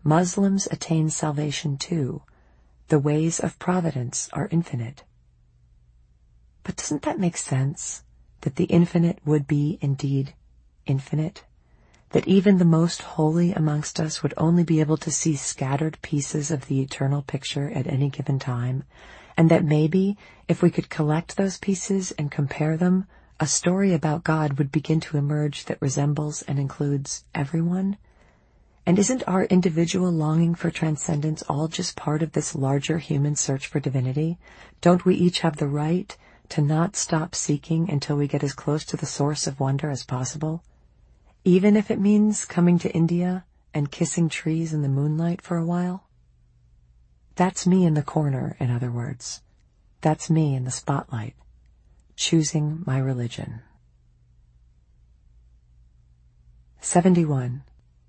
Muslims attain salvation too. The ways of providence are infinite. But doesn't that make sense? That the infinite would be indeed infinite? That even the most holy amongst us would only be able to see scattered pieces of the eternal picture at any given time, and that maybe, if we could collect those pieces and compare them, a story about God would begin to emerge that resembles and includes everyone? And isn't our individual longing for transcendence all just part of this larger human search for divinity? Don't we each have the right to not stop seeking until we get as close to the source of wonder as possible? Even if it means coming to India and kissing trees in the moonlight for a while? That's me in the corner, in other words. That's me in the spotlight, choosing my religion. 71.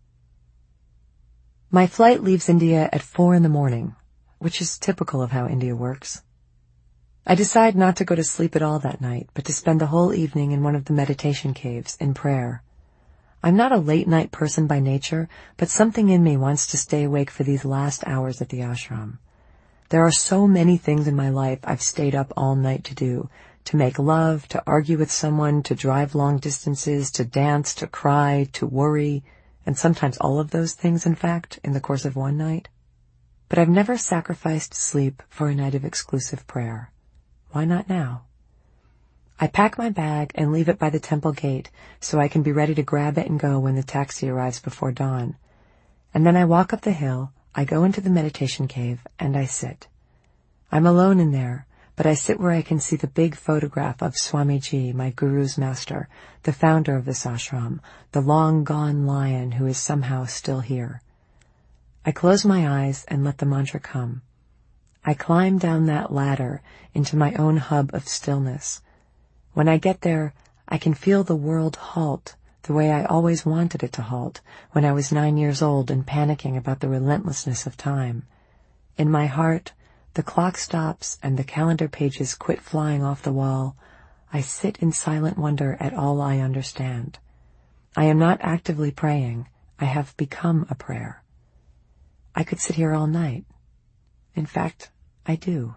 My flight leaves India at 4 a.m, which is typical of how India works. I decide not to go to sleep at all that night, but to spend the whole evening in one of the meditation caves in prayer. I'm not a late-night person by nature, but something in me wants to stay awake for these last hours at the ashram. There are so many things in my life I've stayed up all night to do: to make love, to argue with someone, to drive long distances, to dance, to cry, to worry, and sometimes all of those things, in fact, in the course of one night. But I've never sacrificed sleep for a night of exclusive prayer. Why not now? I pack my bag and leave it by the temple gate so I can be ready to grab it and go when the taxi arrives before dawn. And then I walk up the hill, I go into the meditation cave, and I sit. I'm alone in there, but I sit where I can see the big photograph of Swamiji, my guru's master, the founder of this ashram, the long-gone lion who is somehow still here. I close my eyes and let the mantra come. I climb down that ladder into my own hub of stillness. When I get there, I can feel the world halt the way I always wanted it to halt when I was 9 years old and panicking about the relentlessness of time. In my heart, the clock stops and the calendar pages quit flying off the wall. I sit in silent wonder at all I understand. I am not actively praying. I have become a prayer. I could sit here all night. In fact, I do.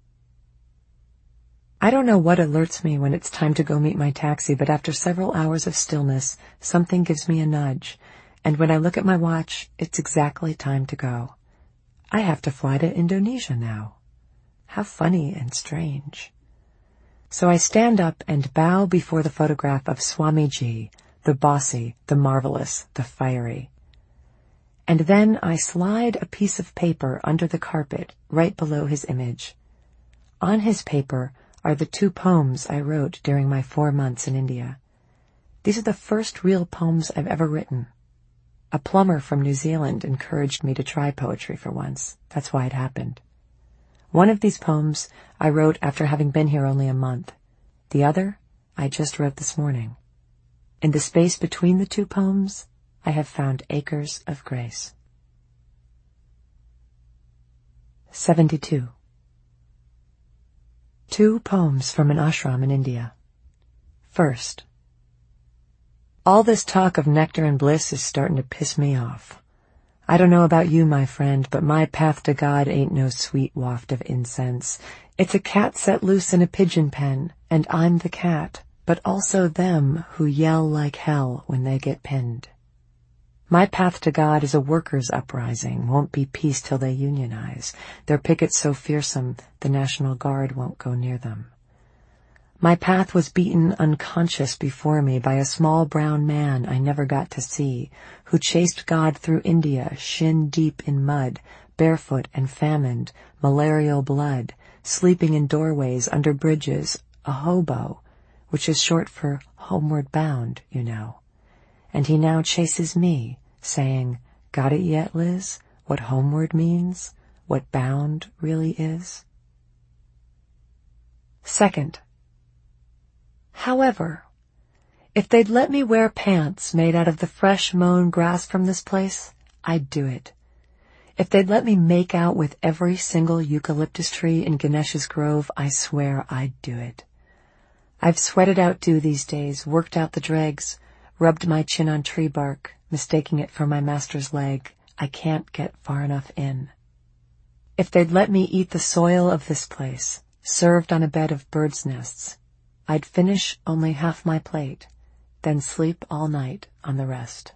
I don't know what alerts me when it's time to go meet my taxi, but after several hours of stillness, something gives me a nudge, and when I look at my watch, it's exactly time to go. I have to fly to Indonesia now. How funny and strange. So I stand up and bow before the photograph of Swamiji, the bossy, the marvelous, the fiery. And then I slide a piece of paper under the carpet right below his image. On his paper are the 2 poems I wrote during my 4 months in India. These are the first real poems I've ever written. A plumber from New Zealand encouraged me to try poetry for once. That's why it happened. One of these poems I wrote after having been here only a month. The other I just wrote this morning. In the space between the 2 poems, I have found acres of grace. 72. 2 poems from an ashram in India. First. All this talk of nectar and bliss is starting to piss me off. I don't know about you, my friend, but my path to God ain't no sweet waft of incense. It's a cat set loose in a pigeon pen, and I'm the cat, but also them who yell like hell when they get pinned. My path to God is a workers' uprising, won't be peace till they unionize. Their pickets so fearsome, the National Guard won't go near them. My path was beaten unconscious before me by a small brown man I never got to see, who chased God through India, shin deep in mud, barefoot and famined, malarial blood, sleeping in doorways under bridges, a hobo, which is short for homeward bound, you know. And he now chases me, saying, "Got it yet, Liz? What homeward means? What bound really is?" Second. However, if they'd let me wear pants made out of the fresh mown grass from this place, I'd do it. If they'd let me make out with every single eucalyptus tree in Ganesh's grove, I swear I'd do it. I've sweated out dew these days, worked out the dregs, rubbed my chin on tree bark, mistaking it for my master's leg. I can't get far enough in. If they'd let me eat the soil of this place, served on a bed of birds' nests, I'd finish only half my plate, then sleep all night on the rest.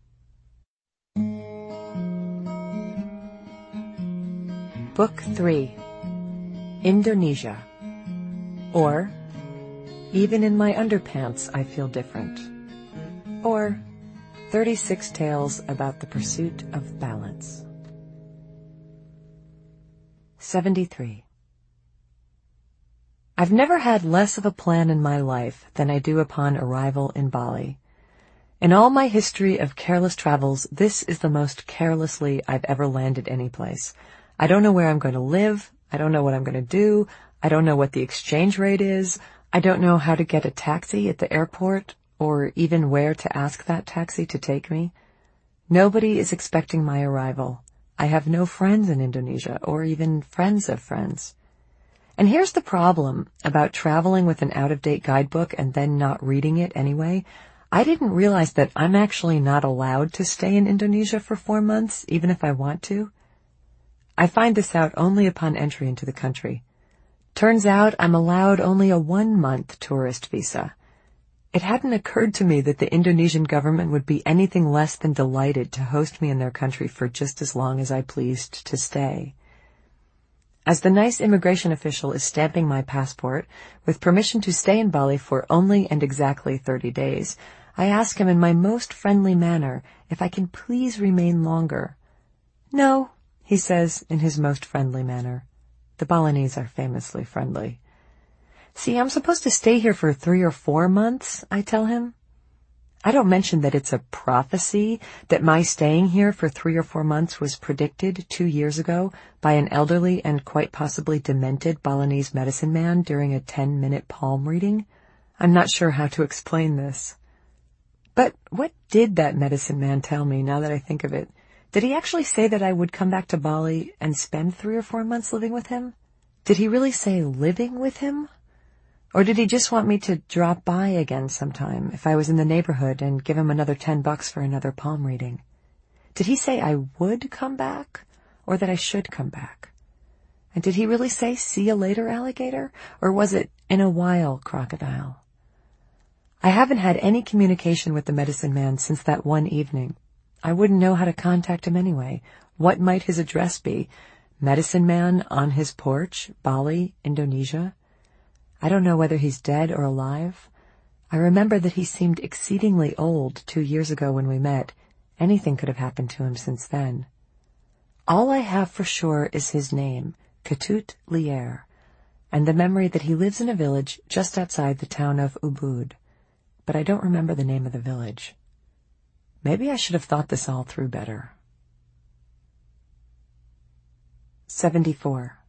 Book 3, Indonesia, or Even in My Underpants I Feel Different, or 36 Tales About the Pursuit of Balance. 73. I've never had less of a plan in my life than I do upon arrival in Bali. In all my history of careless travels, this is the most carelessly I've ever landed any place. I don't know where I'm going to live. I don't know what I'm going to do. I don't know what the exchange rate is. I don't know how to get a taxi at the airport, or even where to ask that taxi to take me. Nobody is expecting my arrival. I have no friends in Indonesia, or even friends of friends. And here's the problem about traveling with an out-of-date guidebook and then not reading it anyway. I didn't realize that I'm actually not allowed to stay in Indonesia for 4 months, even if I want to. I find this out only upon entry into the country. Turns out I'm allowed only a 1-month tourist visa. It hadn't occurred to me that the Indonesian government would be anything less than delighted to host me in their country for just as long as I pleased to stay. As the nice immigration official is stamping my passport, with permission to stay in Bali for only and exactly 30 days, I ask him in my most friendly manner if I can please remain longer. No, he says in his most friendly manner. The Balinese are famously friendly. See, I'm supposed to stay here for 3 or 4 months, I tell him. I don't mention that it's a prophecy that my staying here for 3 or 4 months was predicted 2 years ago by an elderly and quite possibly demented Balinese medicine man during a 10-minute palm reading. I'm not sure how to explain this. But what did that medicine man tell me, now that I think of it? Did he actually say that I would come back to Bali and spend 3 or 4 months living with him? Did he really say living with him? Or did he just want me to drop by again sometime if I was in the neighborhood and give him another $10 for another palm reading? Did he say I would come back, or that I should come back? And did he really say, see you later, alligator? Or was it, in a while, crocodile? I haven't had any communication with the medicine man since that one evening. I wouldn't know how to contact him anyway. What might his address be? Medicine man on his porch, Bali, Indonesia? I don't know whether he's dead or alive. I remember that he seemed exceedingly old 2 years ago when we met. Anything could have happened to him since then. All I have for sure is his name, Ketut Lier, and the memory that he lives in a village just outside the town of Ubud. But I don't remember the name of the village. Maybe I should have thought this all through better. 74.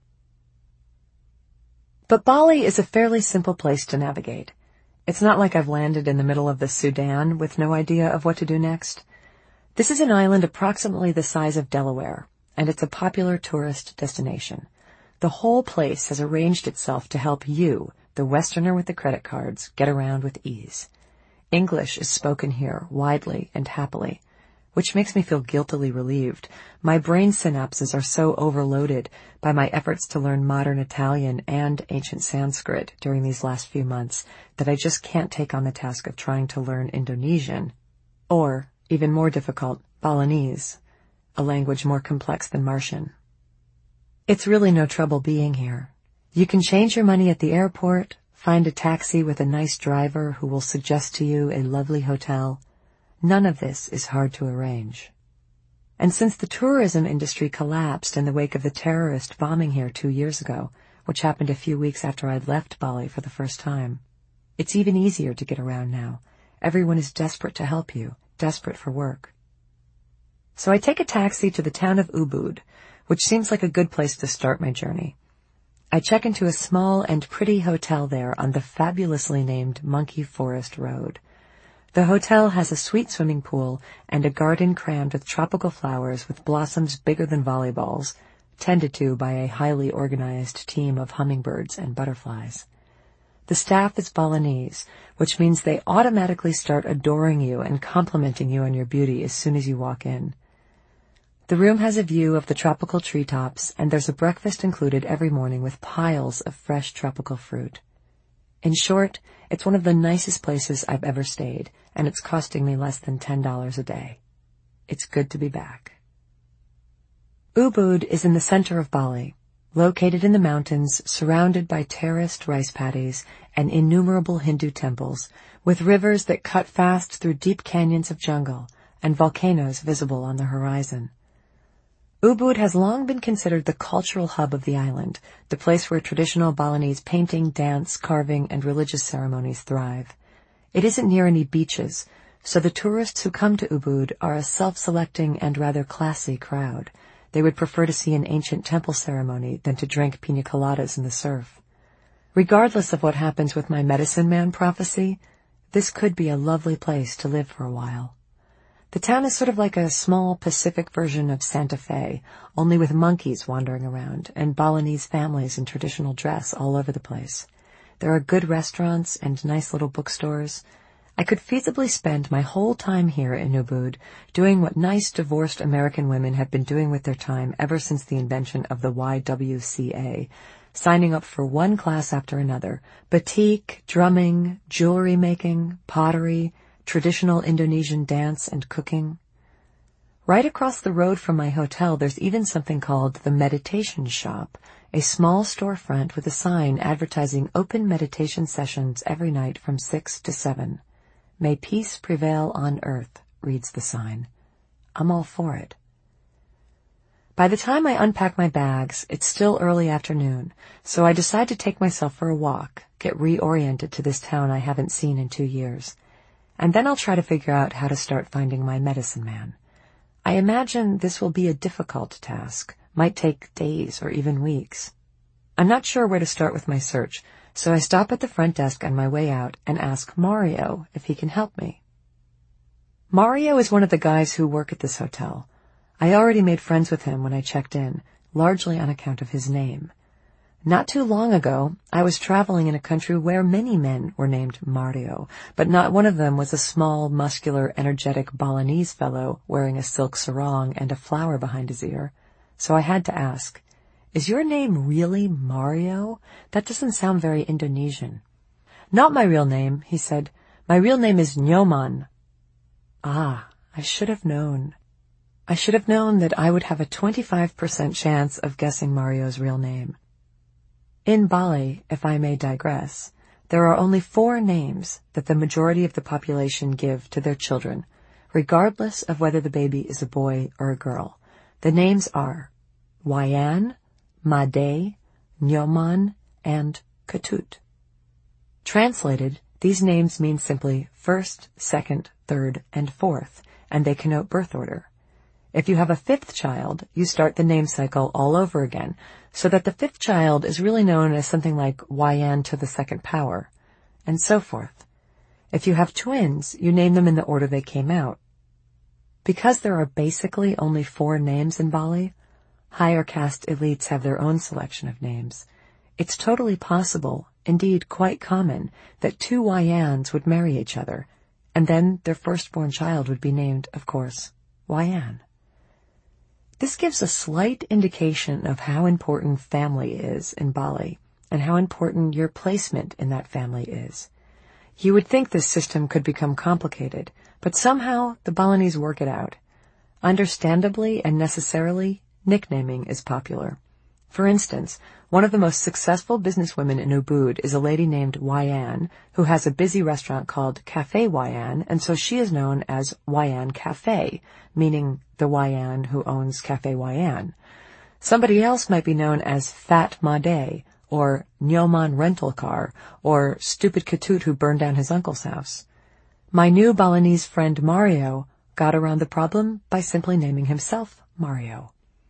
But Bali is a fairly simple place to navigate. It's not like I've landed in the middle of the Sudan with no idea of what to do next. This is an island approximately the size of Delaware, and it's a popular tourist destination. The whole place has arranged itself to help you, the Westerner with the credit cards, get around with ease. English is spoken here widely and happily, which makes me feel guiltily relieved. My brain synapses are so overloaded by my efforts to learn modern Italian and ancient Sanskrit during these last few months that I just can't take on the task of trying to learn Indonesian, or, even more difficult, Balinese, a language more complex than Martian. It's really no trouble being here. You can change your money at the airport, find a taxi with a nice driver who will suggest to you a lovely hotel. None of this is hard to arrange. And since the tourism industry collapsed in the wake of the terrorist bombing here 2 years ago, which happened a few weeks after I'd left Bali for the first time, it's even easier to get around now. Everyone is desperate to help you, desperate for work. So I take a taxi to the town of Ubud, which seems like a good place to start my journey. I check into a small and pretty hotel there on the fabulously named Monkey Forest Road. The hotel has a sweet swimming pool and a garden crammed with tropical flowers with blossoms bigger than volleyballs, tended to by a highly organized team of hummingbirds and butterflies. The staff is Balinese, which means they automatically start adoring you and complimenting you on your beauty as soon as you walk in. The room has a view of the tropical treetops, and there's a breakfast included every morning with piles of fresh tropical fruit. In short, it's one of the nicest places I've ever stayed, and it's costing me less than $10 a day. It's good to be back. Ubud is in the center of Bali, located in the mountains, surrounded by terraced rice paddies and innumerable Hindu temples, with rivers that cut fast through deep canyons of jungle and volcanoes visible on the horizon. Ubud has long been considered the cultural hub of the island, the place where traditional Balinese painting, dance, carving, and religious ceremonies thrive. It isn't near any beaches, so the tourists who come to Ubud are a self-selecting and rather classy crowd. They would prefer to see an ancient temple ceremony than to drink pina coladas in the surf. Regardless of what happens with my medicine man prophecy, this could be a lovely place to live for a while. The town is sort of like a small Pacific version of Santa Fe, only with monkeys wandering around and Balinese families in traditional dress all over the place. There are good restaurants and nice little bookstores. I could feasibly spend my whole time here in Ubud doing what nice divorced American women have been doing with their time ever since the invention of the YWCA, signing up for one class after another: batik, drumming, jewelry making, pottery, traditional Indonesian dance and cooking. Right across the road from my hotel, there's even something called the Meditation Shop, a small storefront with a sign advertising open meditation sessions every night from 6 to 7. May peace prevail on earth, reads the sign. I'm all for it. By the time I unpack my bags, it's still early afternoon, so I decide to take myself for a walk, get reoriented to this town I haven't seen in 2 years. And then I'll try to figure out how to start finding my medicine man. I imagine this will be a difficult task, might take days or even weeks. I'm not sure where to start with my search, so I stop at the front desk on my way out and ask Mario if he can help me. Mario is one of the guys who work at this hotel. I already made friends with him when I checked in, largely on account of his name. Not too long ago, I was traveling in a country where many men were named Mario, but not one of them was a small, muscular, energetic Balinese fellow wearing a silk sarong and a flower behind his ear. So I had to ask, "Is your name really Mario? That doesn't sound very Indonesian." "Not my real name," he said. "My real name is Nyoman." Ah, I should have known. I should have known that I would have a 25% chance of guessing Mario's real name. In Bali, if I may digress, there are only 4 names that the majority of the population give to their children, regardless of whether the baby is a boy or a girl. The names are Wayan, Made, Nyoman, and Ketut. Translated, these names mean simply first, second, third, and fourth, and they connote birth order. If you have a 5th child, you start the name cycle all over again, so that the 5th child is really known as something like Wayan to the 2nd power, and so forth. If you have twins, you name them in the order they came out. Because there are basically only 4 names in Bali, higher caste elites have their own selection of names. It's totally possible, indeed quite common, that 2 Wayans would marry each other, and then their firstborn child would be named, of course, Wayan. This gives a slight indication of how important family is in Bali, and how important your placement in that family is. You would think this system could become complicated, but somehow the Balinese work it out. Understandably and necessarily, nicknaming is popular. For instance, one of the most successful businesswomen in Ubud is a lady named Wayan, who has a busy restaurant called Cafe Wayan, and so she is known as Wayan Cafe, meaning the Wayan who owns Cafe Wayan. Somebody else might be known as Fat Made, or Nyoman Rental Car, or Stupid Ketut who burned down his uncle's house. My new Balinese friend Mario got around the problem by simply naming himself Mario.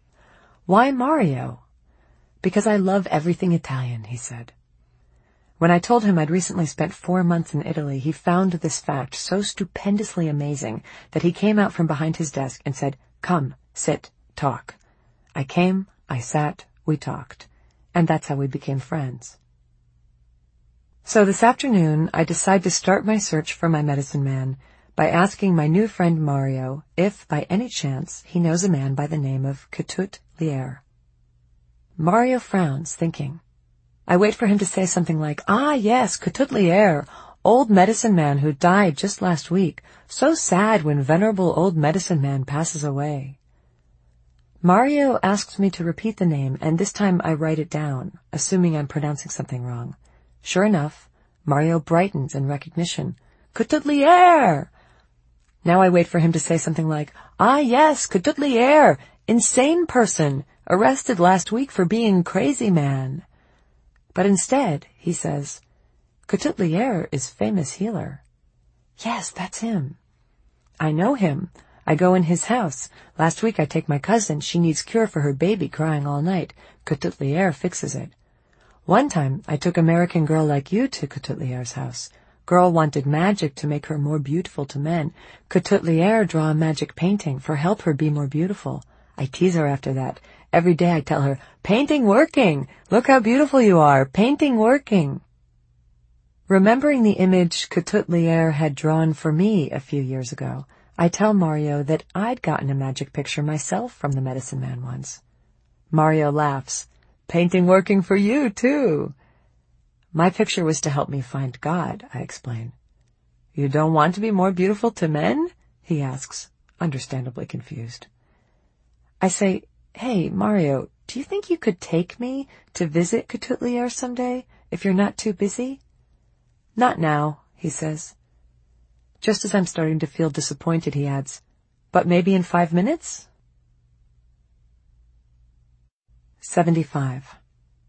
Why Mario? Because I love everything Italian, he said. When I told him I'd recently spent 4 months in Italy, he found this fact so stupendously amazing that he came out from behind his desk and said, "Come, sit, talk." I came, I sat, we talked, and that's how we became friends. So this afternoon, I decide to start my search for my medicine man by asking my new friend Mario if, by any chance, he knows a man by the name of Ketut Lier. Mario frowns, thinking. I wait for him to say something like, "Ah, yes, Ketut Lier, old medicine man who died just last week. So sad when venerable old medicine man passes away." Mario asks me to repeat the name, and this time I write it down, assuming I'm pronouncing something wrong. Sure enough, Mario brightens in recognition. "Ketut Lier!" Now I wait for him to say something like, "Ah, yes, Ketut Lier, insane person, arrested last week for being crazy man." But instead, he says, "Ketut Lier is famous healer." Yes, that's him. I know him. I go in his house. Last week I take my cousin. She needs cure for her baby crying all night. Ketut Lier fixes it. One time I took American Girl Like You to Ketut Lier's house. Girl wanted magic to make her more beautiful to men. Ketut Lier draw a magic painting for help her be more beautiful. I tease her after that. Every day I tell her, "Painting working! Look how beautiful you are! Painting working!" Remembering the image Ketut Lier had drawn for me a few years ago, I tell Mario that I'd gotten a magic picture myself from the medicine man once. Mario laughs. "Painting working for you, too." My picture was to help me find God, I explain. "You don't want to be more beautiful to men?" he asks, understandably confused. I say, "Hey, Mario, do you think you could take me to visit Ketut Lier someday, if you're not too busy?" "Not now," he says. Just as I'm starting to feel disappointed, he adds, "But maybe in 5 minutes?" 75.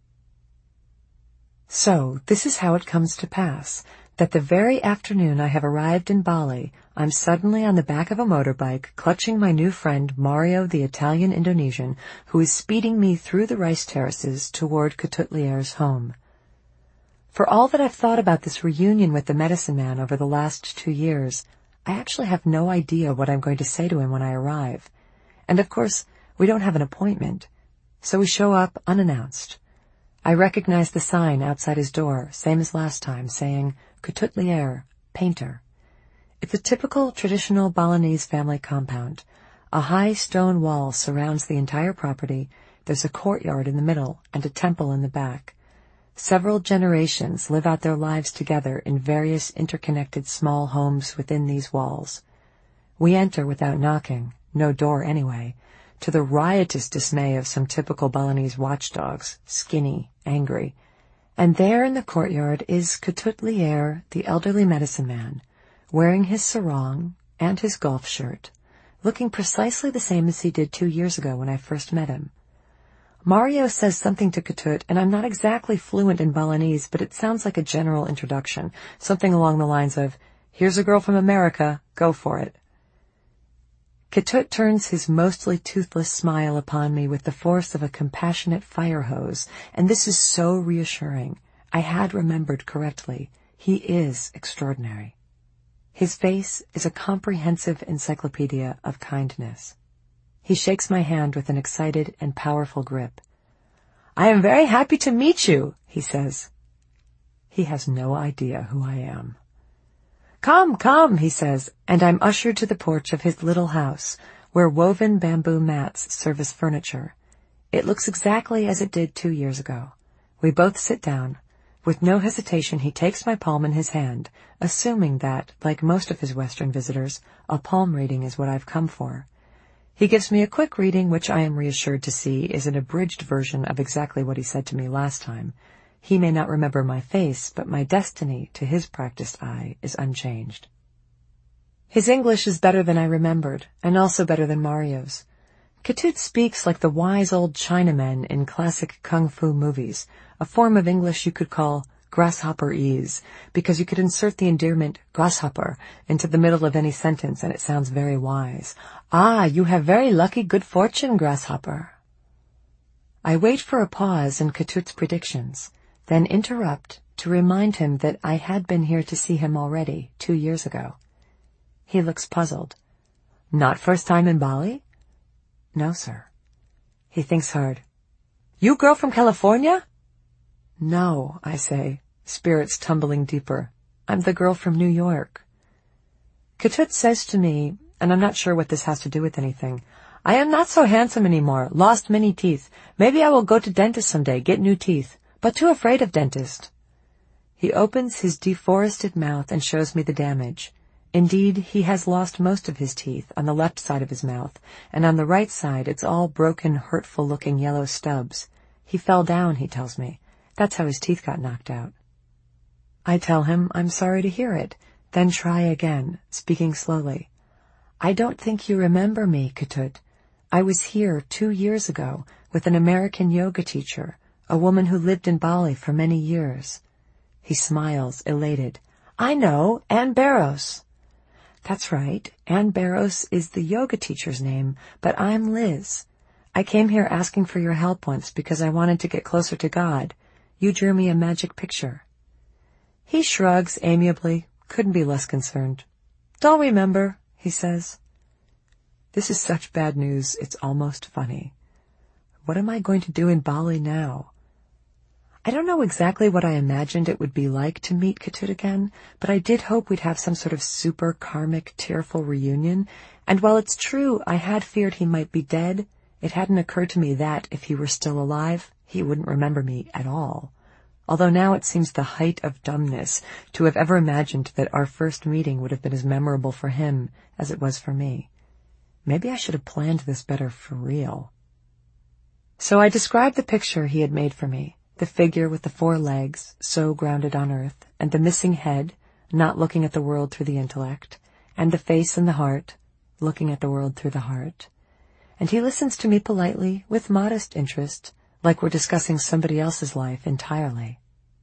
So, this is how it comes to pass, that the very afternoon I have arrived in Bali, I'm suddenly on the back of a motorbike, clutching my new friend Mario the Italian-Indonesian, who is speeding me through the rice terraces toward Ketut Lier's home. For all that I've thought about this reunion with the medicine man over the last 2 years, I actually have no idea what I'm going to say to him when I arrive. And of course, we don't have an appointment, so we show up unannounced. I recognize the sign outside his door, same as last time, saying, Ketut Lier, painter. It's a typical traditional Balinese family compound. A high stone wall surrounds the entire property, there's a courtyard in the middle, and a temple in the back. Several generations live out their lives together in various interconnected small homes within these walls. We enter without knocking, no door anyway, to the riotous dismay of some typical Balinese watchdogs, skinny, angry. And there in the courtyard is Ketut Lier, the elderly medicine man, wearing his sarong and his golf shirt, looking precisely the same as he did 2 years ago when I first met him. Mario says something to Ketut, and I'm not exactly fluent in Balinese, but it sounds like a general introduction, something along the lines of, "Here's a girl from America, go for it." Ketut turns his mostly toothless smile upon me with the force of a compassionate fire hose, and this is so reassuring. I had remembered correctly. He is extraordinary. His face is a comprehensive encyclopedia of kindness. He shakes my hand with an excited and powerful grip. "I am very happy to meet you," he says. He has no idea who I am. "Come, come," he says, and I'm ushered to the porch of his little house, where woven bamboo mats serve as furniture. It looks exactly as it did 2 years ago. We both sit down. With no hesitation, he takes my palm in his hand, assuming that, like most of his Western visitors, a palm reading is what I've come for. He gives me a quick reading, which I am reassured to see is an abridged version of exactly what he said to me last time. He may not remember my face, but my destiny, to his practiced eye, is unchanged. His English is better than I remembered, and also better than Mario's. Ketut speaks like the wise old Chinamen in classic kung fu movies, a form of English you could call grasshopper-ese, because you could insert the endearment grasshopper into the middle of any sentence and it sounds very wise. "Ah, you have very lucky good fortune, grasshopper." I wait for a pause in Ketut's predictions, then interrupt to remind him that I had been here to see him already 2 years ago. He looks puzzled. "Not first time in Bali?" "No, sir." He thinks hard. "You girl from California?" "No," I say, spirits tumbling deeper. "I'm the girl from New York." Ketut says to me, and I'm not sure what this has to do with anything, I am not so handsome anymore, lost many teeth. Maybe I will go to dentist someday, get new teeth, but too afraid of dentist. He opens his deforested mouth and shows me the damage. Indeed, he has lost most of his teeth on the left side of his mouth, and on the right side it's all broken, hurtful-looking yellow stubs. He fell down, he tells me. That's how his teeth got knocked out. I tell him I'm sorry to hear it, then try again, speaking slowly. I don't think you remember me, Ketut. I was here 2 years ago with an American yoga teacher, a woman who lived in Bali for many years. He smiles, elated. I know, Ann Barrows. That's right, Ann Barrows is the yoga teacher's name, but I'm Liz. I came here asking for your help once because I wanted to get closer to God. You drew me a magic picture. He shrugs amiably, couldn't be less concerned. Don't remember, he says. This is such bad news, it's almost funny. What am I going to do in Bali now? I don't know exactly what I imagined it would be like to meet Ketut again, but I did hope we'd have some sort of super karmic, tearful reunion, and while it's true I had feared he might be dead, it hadn't occurred to me that, if he were still alive, he wouldn't remember me at all. Although now it seems the height of dumbness to have ever imagined that our first meeting would have been as memorable for him as it was for me. Maybe I should have planned this better for real. So I described the picture he had made for me, the figure with the 4 legs, so grounded on earth, and the missing head, not looking at the world through the intellect, and the face and the heart, looking at the world through the heart. And he listens to me politely, with modest interest, like we're discussing somebody else's life entirely.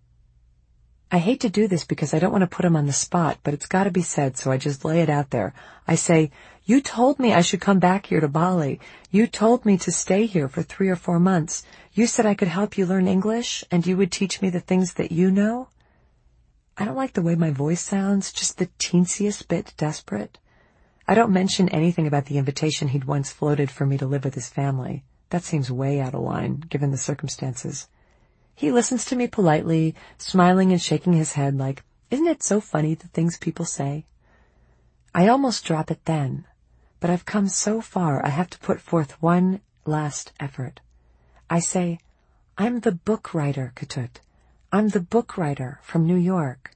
I hate to do this because I don't want to put him on the spot, but it's got to be said, so I just lay it out there. I say, you told me I should come back here to Bali. You told me to stay here for 3 or 4 months. You said I could help you learn English, and you would teach me the things that you know. I don't like the way my voice sounds, just the teensiest bit desperate. I don't mention anything about the invitation he'd once floated for me to live with his family. That seems way out of line, given the circumstances. He listens to me politely, smiling and shaking his head like, isn't it so funny the things people say? I almost drop it then, but I've come so far I have to put forth one last effort. I say, I'm the book writer, Ketut. I'm the book writer from New York.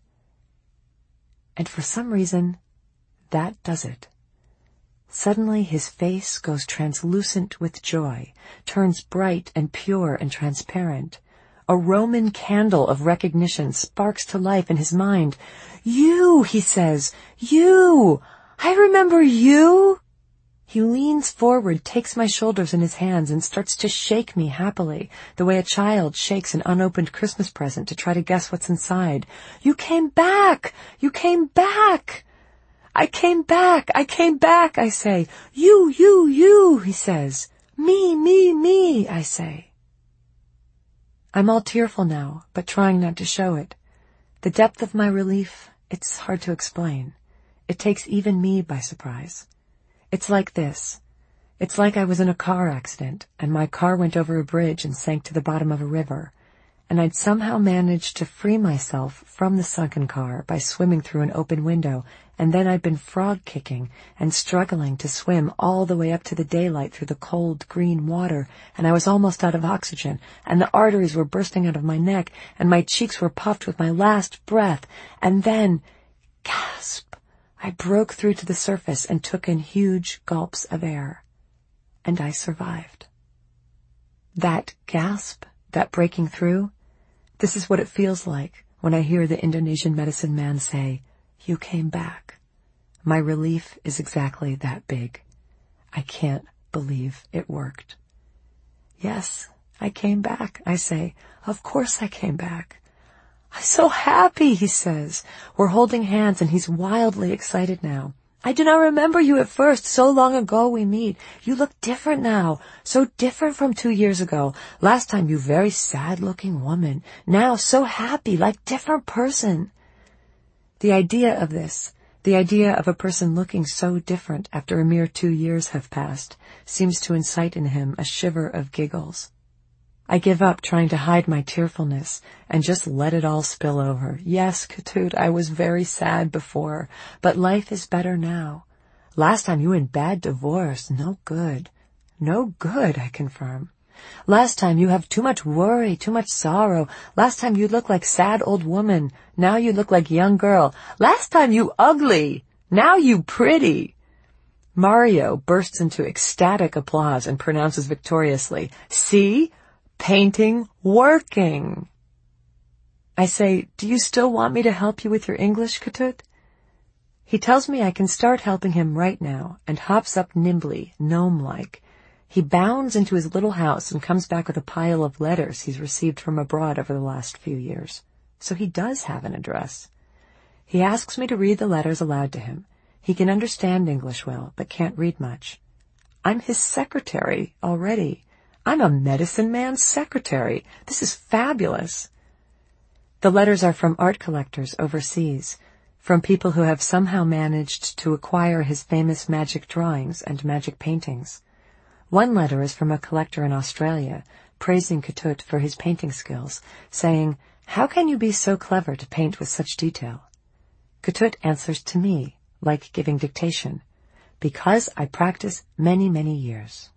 And for some reason, that does it. Suddenly his face goes translucent with joy, turns bright and pure and transparent. A Roman candle of recognition sparks to life in his mind. You, he says, you! I remember you! He leans forward, takes my shoulders in his hands, and starts to shake me happily, the way a child shakes an unopened Christmas present to try to guess what's inside. You came back! You came back! I came back, I say. You, he says. Me, I say. I'm all tearful now, but trying not to show it. The depth of my relief, it's hard to explain. It takes even me by surprise. It's like this. It's like I was in a car accident, and my car went over a bridge and sank to the bottom of a river, and I'd somehow managed to free myself from the sunken car by swimming through an open window, and then I'd been frog-kicking and struggling to swim all the way up to the daylight through the cold, green water, and I was almost out of oxygen, and the arteries were bursting out of my neck, and my cheeks were puffed with my last breath, and then, gasp, I broke through to the surface and took in huge gulps of air. And I survived. That gasp, that breaking through, this is what it feels like when I hear the Indonesian medicine man say, you came back. My relief is exactly that big. I can't believe it worked. Yes, I came back, I say. Of course I came back. I'm so happy, he says. We're holding hands and he's wildly excited now. I do not remember you at first. So long ago we meet. You look different now. So different from 2 years ago. Last time you very sad-looking woman. Now so happy, like different person. The idea of this, the idea of a person looking so different after a mere 2 years have passed, seems to incite in him a shiver of giggles. I give up trying to hide my tearfulness and just let it all spill over. Yes, Ketut, I was very sad before, but life is better now. Last time you in bad divorce, no good. No good, I confirm. Last time you have too much worry, too much sorrow. Last time you look like sad old woman. Now you look like young girl. Last time you ugly. Now you pretty. Mario bursts into ecstatic applause and pronounces victoriously, "See? Painting working." I say, "Do you still want me to help you with your English, Ketut?" He tells me I can start helping him right now and hops up nimbly, gnome-like. He bounds into his little house and comes back with a pile of letters he's received from abroad over the last few years. So he does have an address. He asks me to read the letters aloud to him. He can understand English well, but can't read much. I'm his secretary already. I'm a medicine man's secretary. This is fabulous. The letters are from art collectors overseas, from people who have somehow managed to acquire his famous magic drawings and magic paintings. One letter is from a collector in Australia, praising Ketut for his painting skills, saying, "How can you be so clever to paint with such detail?" Ketut answers to me, like giving dictation, "Because I practice many, many years."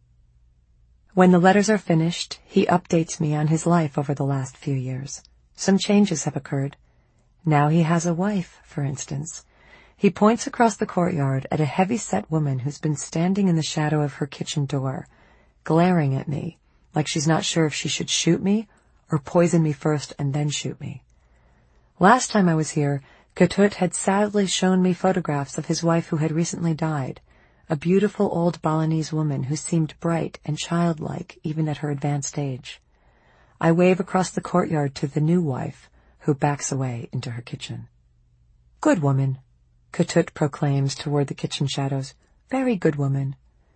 When the letters are finished, he updates me on his life over the last few years. Some changes have occurred. Now he has a wife, for instance. He points across the courtyard at a heavy-set woman who's been standing in the shadow of her kitchen door, glaring at me, like she's not sure if she should shoot me or poison me first and then shoot me. Last time I was here, Ketut had sadly shown me photographs of his wife who had recently died, a beautiful old Balinese woman who seemed bright and childlike even at her advanced age. I wave across the courtyard to the new wife, who backs away into her kitchen. "Good woman," Ketut proclaims toward the kitchen shadows. "Very good woman."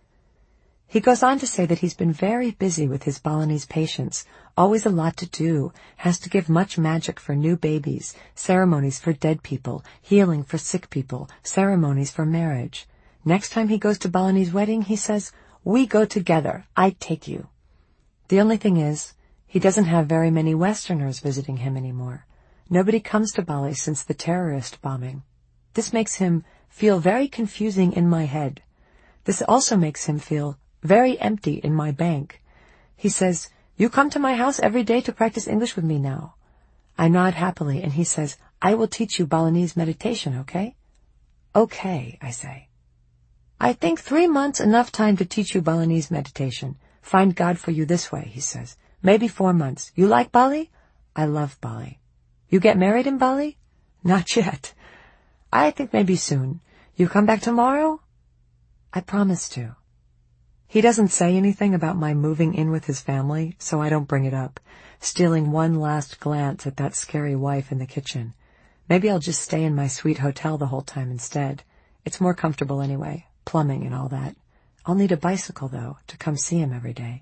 He goes on to say that he's been very busy with his Balinese patients, always a lot to do, has to give much magic for new babies, ceremonies for dead people, healing for sick people, ceremonies for marriage. Next time he goes to Balinese wedding, he says, "We go together, I take you." The only thing is, he doesn't have very many Westerners visiting him anymore. Nobody comes to Bali since the terrorist bombing. This makes him feel very confusing in my head. This also makes him feel very empty in my bank. He says, "You come to my house every day to practice English with me now." I nod happily, and he says, "I will teach you Balinese meditation, okay?" "Okay," I say. "I think 3 months enough time to teach you Balinese meditation. Find God for you this way," he says. "Maybe 4 months. You like Bali?" "I love Bali." "You get married in Bali?" "Not yet." "I think maybe soon. You come back tomorrow?" "I promise to." He doesn't say anything about my moving in with his family, so I don't bring it up, stealing one last glance at that scary wife in the kitchen. Maybe I'll just stay in my sweet hotel the whole time instead. It's more comfortable anyway, plumbing and all that. I'll need a bicycle, though, to come see him every day.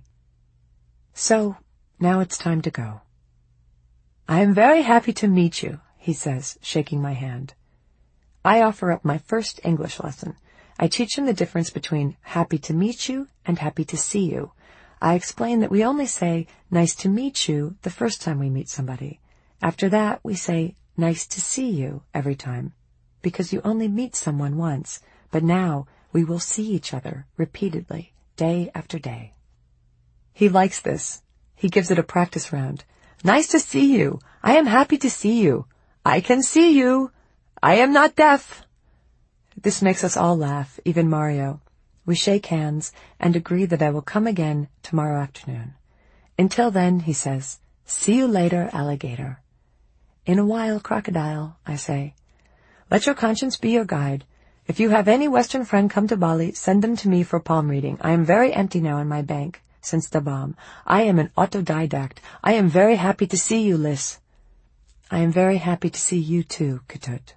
So, now it's time to go. "I am very happy to meet you," he says, shaking my hand. I offer up my first English lesson. I teach him the difference between happy to meet you and happy to see you. I explain that we only say nice to meet you the first time we meet somebody. After that, we say nice to see you every time, because you only meet someone once, but now we will see each other repeatedly, day after day. He likes this. He gives it a practice round. "Nice to see you. I am happy to see you. I can see you. I am not deaf." This makes us all laugh, even Mario. We shake hands and agree that I will come again tomorrow afternoon. Until then, he says, "See you later, alligator." "In a while, crocodile," I say. Let your conscience be your guide. If you have any Western friend come to Bali, send them to me for palm reading. I am very empty now in my bank since the bomb. I am an autodidact. I am very happy to see you, Liz. I am very happy to see you too, Ketut.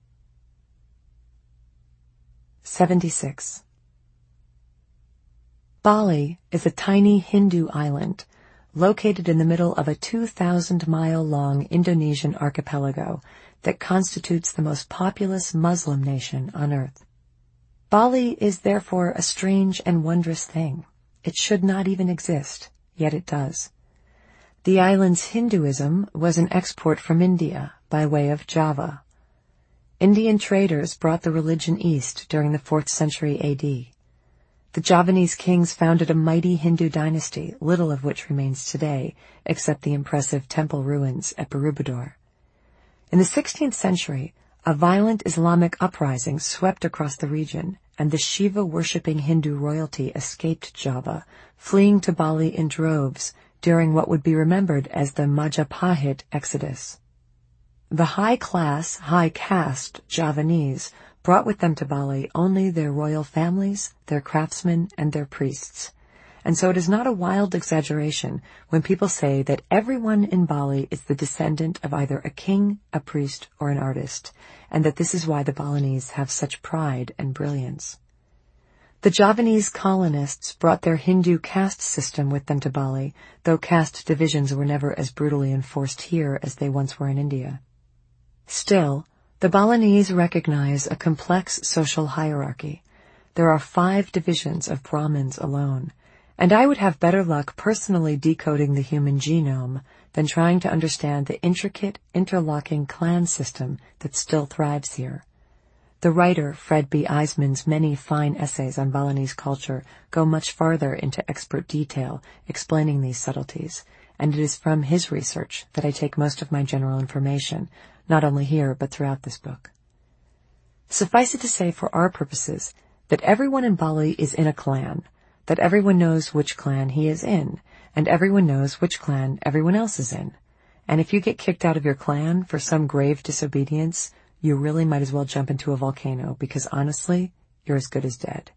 76. Bali is a tiny Hindu island located in the middle of a 2,000-mile-long Indonesian archipelago that constitutes the most populous Muslim nation on earth. Bali is therefore a strange and wondrous thing. It should not even exist, yet it does. The island's Hinduism was an export from India by way of Java. Indian traders brought the religion east during the 4th century AD. The Javanese kings founded a mighty Hindu dynasty, little of which remains today, except the impressive temple ruins at Borobudur. In the 16th century, a violent Islamic uprising swept across the region, and the Shiva-worshipping Hindu royalty escaped Java, fleeing to Bali in droves during what would be remembered as the Majapahit Exodus. The high-class, high-caste Javanese brought with them to Bali only their royal families, their craftsmen, and their priests. And so it is not a wild exaggeration when people say that everyone in Bali is the descendant of either a king, a priest, or an artist, and that this is why the Balinese have such pride and brilliance. The Javanese colonists brought their Hindu caste system with them to Bali, though caste divisions were never as brutally enforced here as they once were in India. Still, the Balinese recognize a complex social hierarchy. There are 5 divisions of Brahmins alone, and I would have better luck personally decoding the human genome than trying to understand the intricate, interlocking clan system that still thrives here. The writer Fred B. Eisman's many fine essays on Balinese culture go much farther into expert detail explaining these subtleties, and it is from his research that I take most of my general information, not only here but throughout this book. Suffice it to say for our purposes that everyone in Bali is in a clan, that everyone knows which clan he is in, and everyone knows which clan everyone else is in. And if you get kicked out of your clan for some grave disobedience, you really might as well jump into a volcano because honestly, you're as good as dead.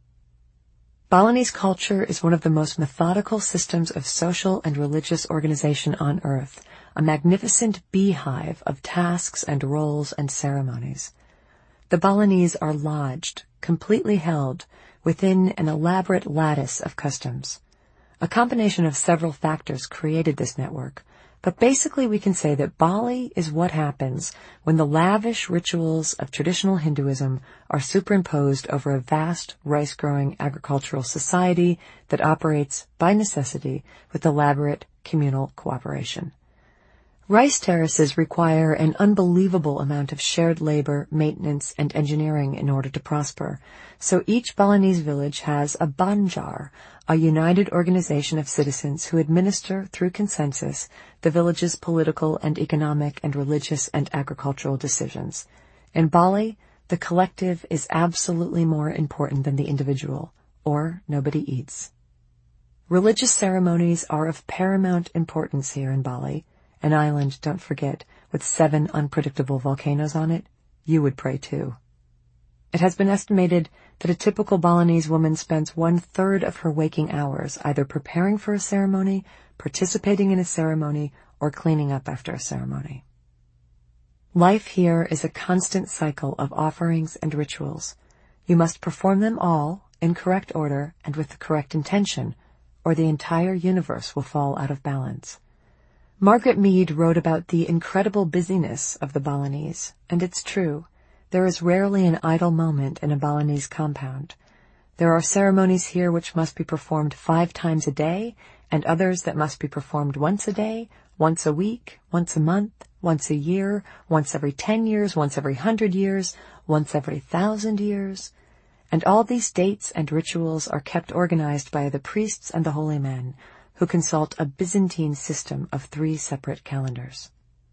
Balinese culture is one of the most methodical systems of social and religious organization on earth, a magnificent beehive of tasks and roles and ceremonies. The Balinese are lodged, completely held, within an elaborate lattice of customs. A combination of several factors created this network, but basically we can say that Bali is what happens when the lavish rituals of traditional Hinduism are superimposed over a vast rice-growing agricultural society that operates, by necessity, with elaborate communal cooperation. Rice terraces require an unbelievable amount of shared labor, maintenance, and engineering in order to prosper, so each Balinese village has a banjar, a united organization of citizens who administer, through consensus, the village's political and economic and religious and agricultural decisions. In Bali, the collective is absolutely more important than the individual, or nobody eats. Religious ceremonies are of paramount importance here in Bali, an island, don't forget, with 7 unpredictable volcanoes on it. You would pray too. It has been estimated that a typical Balinese woman spends 1/3 of her waking hours either preparing for a ceremony, participating in a ceremony, or cleaning up after a ceremony. Life here is a constant cycle of offerings and rituals. You must perform them all in correct order and with the correct intention, or the entire universe will fall out of balance. Margaret Mead wrote about the incredible busyness of the Balinese, and it's true. There is rarely an idle moment in a Balinese compound. There are ceremonies here which must be performed 5 times a day, and others that must be performed once a day, once a week, once a month, once a year, once every 10 years, once every 100 years, once every 1,000 years. And all these dates and rituals are kept organized by the priests and the holy men, who consult a Byzantine system of 3 separate calendars.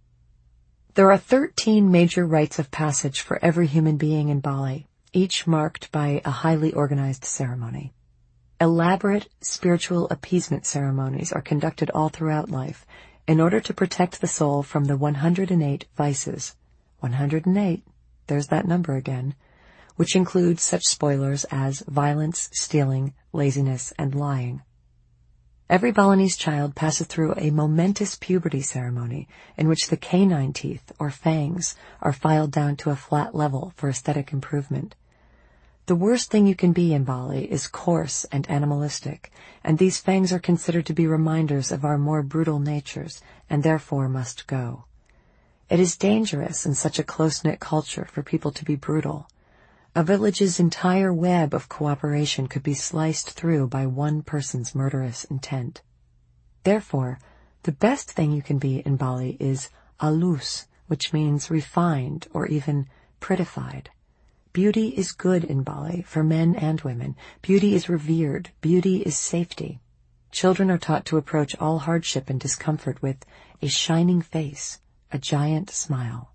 There are 13 major rites of passage for every human being in Bali, each marked by a highly organized ceremony. Elaborate spiritual appeasement ceremonies are conducted all throughout life in order to protect the soul from the 108 vices. 108, there's that number again, which includes such spoilers as violence, stealing, laziness, and lying. Every Balinese child passes through a momentous puberty ceremony in which the canine teeth, or fangs, are filed down to a flat level for aesthetic improvement. The worst thing you can be in Bali is coarse and animalistic, and these fangs are considered to be reminders of our more brutal natures, and therefore must go. It is dangerous in such a close-knit culture for people to be brutal. A village's entire web of cooperation could be sliced through by one person's murderous intent. Therefore, The best thing you can be in Bali is alus, which means refined or even prettified. Beauty is good in Bali for men and women. Beauty is revered. Beauty is safety. Children are taught to approach all hardship and discomfort with a shining face, a giant smile.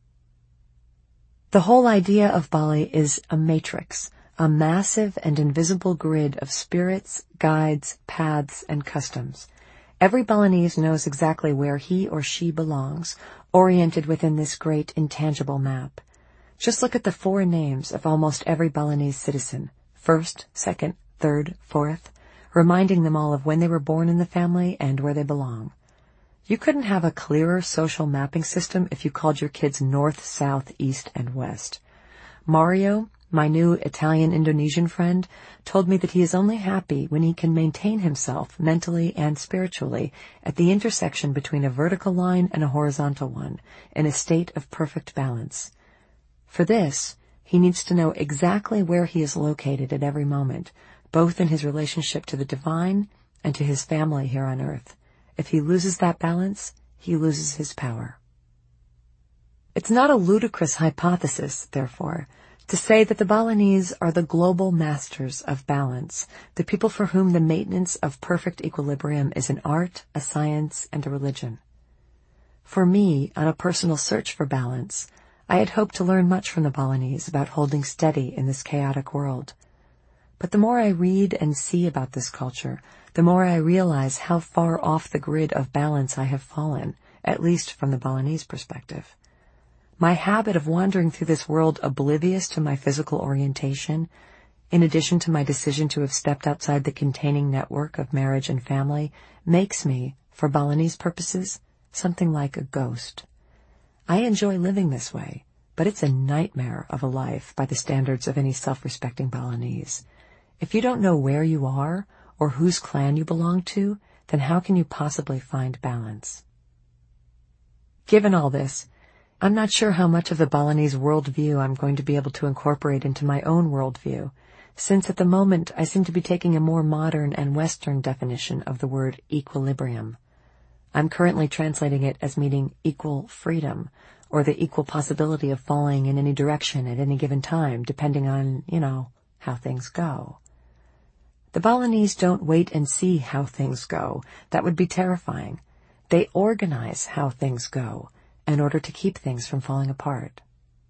The whole idea of Bali is a matrix, a massive and invisible grid of spirits, guides, paths, and customs. Every Balinese knows exactly where he or she belongs, oriented within this great intangible map. Just look at the 4 names of almost every Balinese citizen, first, second, third, fourth, reminding them all of when they were born in the family and where they belong. You couldn't have a clearer social mapping system if you called your kids north, south, east, and west. Mario, my new Italian-Indonesian friend, told me that he is only happy when he can maintain himself mentally and spiritually at the intersection between a vertical line and a horizontal one, in a state of perfect balance. For this, he needs to know exactly where he is located at every moment, both in his relationship to the divine and to his family here on earth. If he loses that balance, he loses his power. It's not a ludicrous hypothesis, therefore, to say that the Balinese are the global masters of balance, the people for whom the maintenance of perfect equilibrium is an art, a science, and a religion. For me, on a personal search for balance, I had hoped to learn much from the Balinese about holding steady in this chaotic world. But the more I read and see about this culture, the more I realize how far off the grid of balance I have fallen, at least from the Balinese perspective. My habit of wandering through this world oblivious to my physical orientation, in addition to my decision to have stepped outside the containing network of marriage and family, makes me, for Balinese purposes, something like a ghost. I enjoy living this way, but it's a nightmare of a life by the standards of any self-respecting Balinese. If you don't know where you are or whose clan you belong to, then how can you possibly find balance? Given all this, I'm not sure how much of the Balinese worldview I'm going to be able to incorporate into my own worldview, since at the moment I seem to be taking a more modern and Western definition of the word equilibrium. I'm currently translating it as meaning equal freedom, or the equal possibility of falling in any direction at any given time, depending on, how things go. The Balinese don't wait and see how things go. That would be terrifying. They organize how things go in order to keep things from falling apart.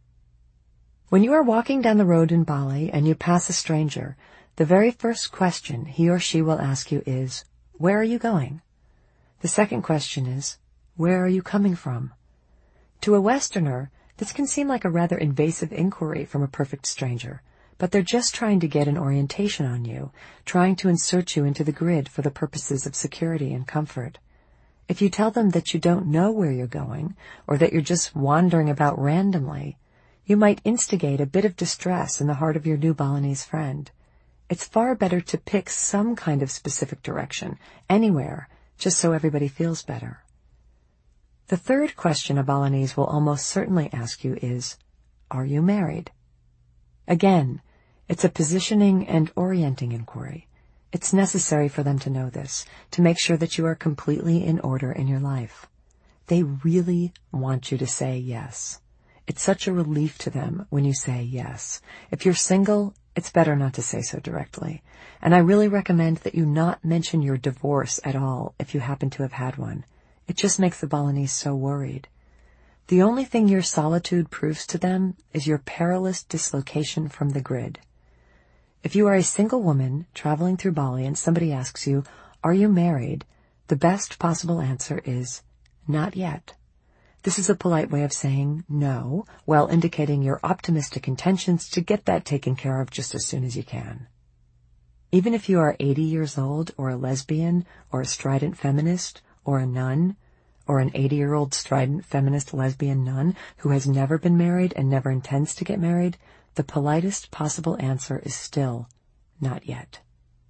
When you are walking down the road in Bali and you pass a stranger, the very first question he or she will ask you is, "Where are you going?" The second question is, "Where are you coming from?" To a Westerner, this can seem like a rather invasive inquiry from a perfect stranger, but they're just trying to get an orientation on you, trying to insert you into the grid for the purposes of security and comfort. If you tell them that you don't know where you're going, or that you're just wandering about randomly, you might instigate a bit of distress in the heart of your new Balinese friend. It's far better to pick some kind of specific direction, anywhere, just so everybody feels better. The third question a Balinese will almost certainly ask you is, "Are you married?" Again, it's a positioning and orienting inquiry. It's necessary for them to know this, to make sure that you are completely in order in your life. They really want you to say yes. It's such a relief to them when you say yes. If you're single, it's better not to say so directly. And I really recommend that you not mention your divorce at all if you happen to have had one. It just makes the Balinese so worried. The only thing your solitude proves to them is your perilous dislocation from the grid. If you are a single woman traveling through Bali and somebody asks you, "Are you married?" the best possible answer is, "Not yet." This is a polite way of saying no, while indicating your optimistic intentions to get that taken care of just as soon as you can. Even if you are 80 years old, or a lesbian, or a strident feminist, or a nun, or an 80-year-old strident feminist lesbian nun who has never been married and never intends to get married, the politest possible answer is still, "Not yet."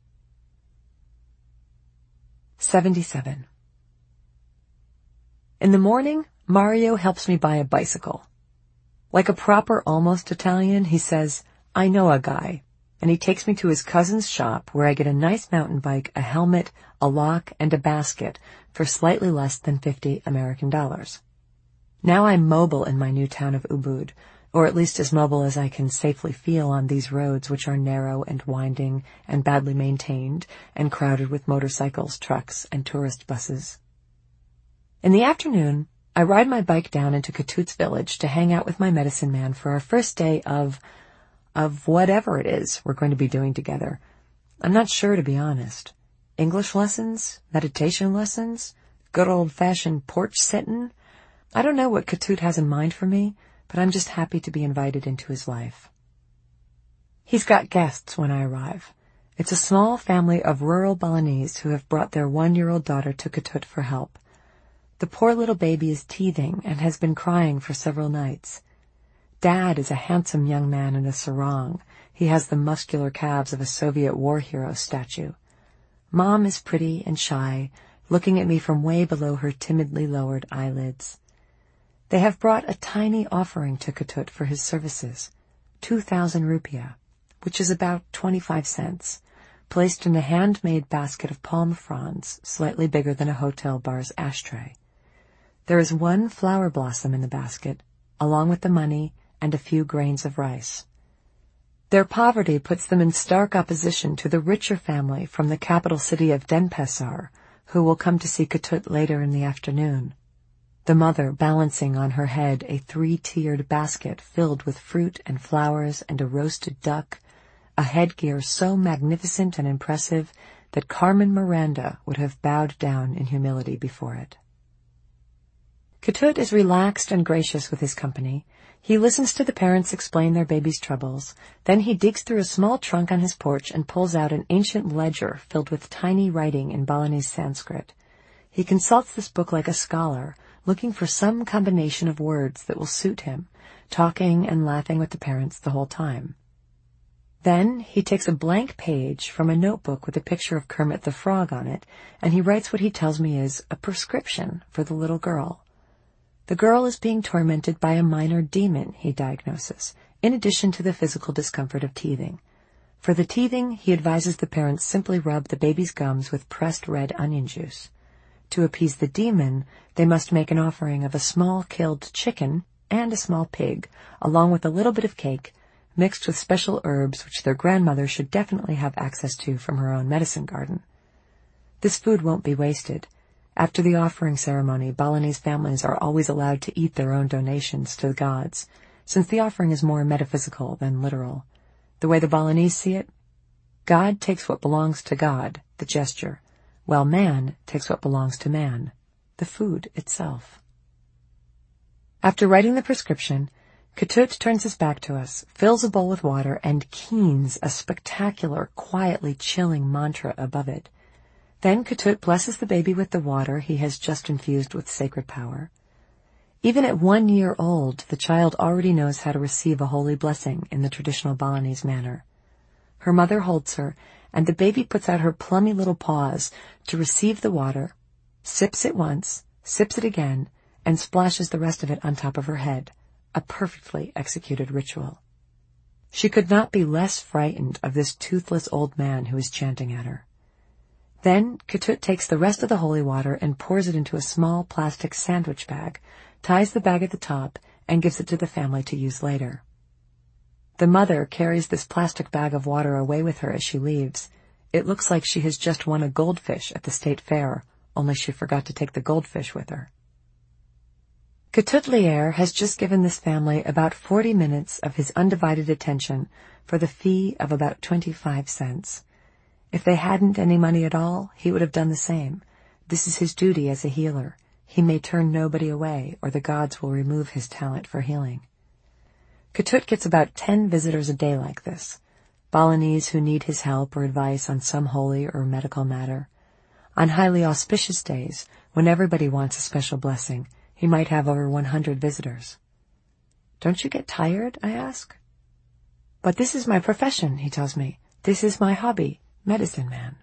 77. In the morning, Mario helps me buy a bicycle. Like a proper almost Italian, he says, "I know a guy," and he takes me to his cousin's shop where I get a nice mountain bike, a helmet, a lock, and a basket for slightly less than $50 American. Now I'm mobile in my new town of Ubud, or at least as mobile as I can safely feel on these roads which are narrow and winding and badly maintained and crowded with motorcycles, trucks, and tourist buses. In the afternoon, I ride my bike down into Ketut's village to hang out with my medicine man for our first day of whatever it is we're going to be doing together. I'm not sure, to be honest. English lessons? Meditation lessons? Good old-fashioned porch sitting? I don't know what Ketut has in mind for me, but I'm just happy to be invited into his life. He's got guests when I arrive. It's a small family of rural Balinese who have brought their 1-year-old daughter to Ketut for help. The poor little baby is teething and has been crying for several nights. Dad is a handsome young man in a sarong. He has the muscular calves of a Soviet war hero statue. Mom is pretty and shy, looking at me from way below her timidly lowered eyelids. They have brought a tiny offering to Ketut for his services, 2,000 rupiah, which is about 25 cents, placed in a handmade basket of palm fronds, slightly bigger than a hotel bar's ashtray. There is one flower blossom in the basket, along with the money and a few grains of rice. Their poverty puts them in stark opposition to the richer family from the capital city of Denpasar, who will come to see Ketut later in the afternoon. The mother balancing on her head a 3-tiered basket filled with fruit and flowers and a roasted duck, a headgear so magnificent and impressive that Carmen Miranda would have bowed down in humility before it. Ketut is relaxed and gracious with his company. He listens to the parents explain their baby's troubles. Then he digs through a small trunk on his porch and pulls out an ancient ledger filled with tiny writing in Balinese Sanskrit. He consults this book like a scholar, looking for some combination of words that will suit him, talking and laughing with the parents the whole time. Then he takes a blank page from a notebook with a picture of Kermit the Frog on it, and he writes what he tells me is a prescription for the little girl. The girl is being tormented by a minor demon, he diagnoses, in addition to the physical discomfort of teething. For the teething, he advises the parents simply rub the baby's gums with pressed red onion juice. To appease the demon, they must make an offering of a small killed chicken and a small pig, along with a little bit of cake, mixed with special herbs which their grandmother should definitely have access to from her own medicine garden. This food won't be wasted. After the offering ceremony, Balinese families are always allowed to eat their own donations to the gods, since the offering is more metaphysical than literal. The way the Balinese see it, God takes what belongs to God, the gesture, while man takes what belongs to man, the food itself. After writing the prescription, Ketut turns his back to us, fills a bowl with water, and keens a spectacular, quietly chilling mantra above it. Then Ketut blesses the baby with the water he has just infused with sacred power. Even at 1 year old, the child already knows how to receive a holy blessing in the traditional Balinese manner. Her mother holds her, and the baby puts out her plummy little paws to receive the water, sips it once, sips it again, and splashes the rest of it on top of her head, a perfectly executed ritual. She could not be less frightened of this toothless old man who is chanting at her. Then Ketut takes the rest of the holy water and pours it into a small plastic sandwich bag, ties the bag at the top, and gives it to the family to use later. The mother carries this plastic bag of water away with her as she leaves. It looks like she has just won a goldfish at the state fair, only she forgot to take the goldfish with her. Ketut Lier has just given this family about 40 minutes of his undivided attention for the fee of about 25 cents. If they hadn't any money at all, he would have done the same. This is his duty as a healer. He may turn nobody away, or the gods will remove his talent for healing. Ketut gets about 10 visitors a day like this, Balinese who need his help or advice on some holy or medical matter. On highly auspicious days, when everybody wants a special blessing, he might have over 100 visitors. Don't you get tired? I ask. But this is my profession, he tells me. This is my hobby. Medicine man.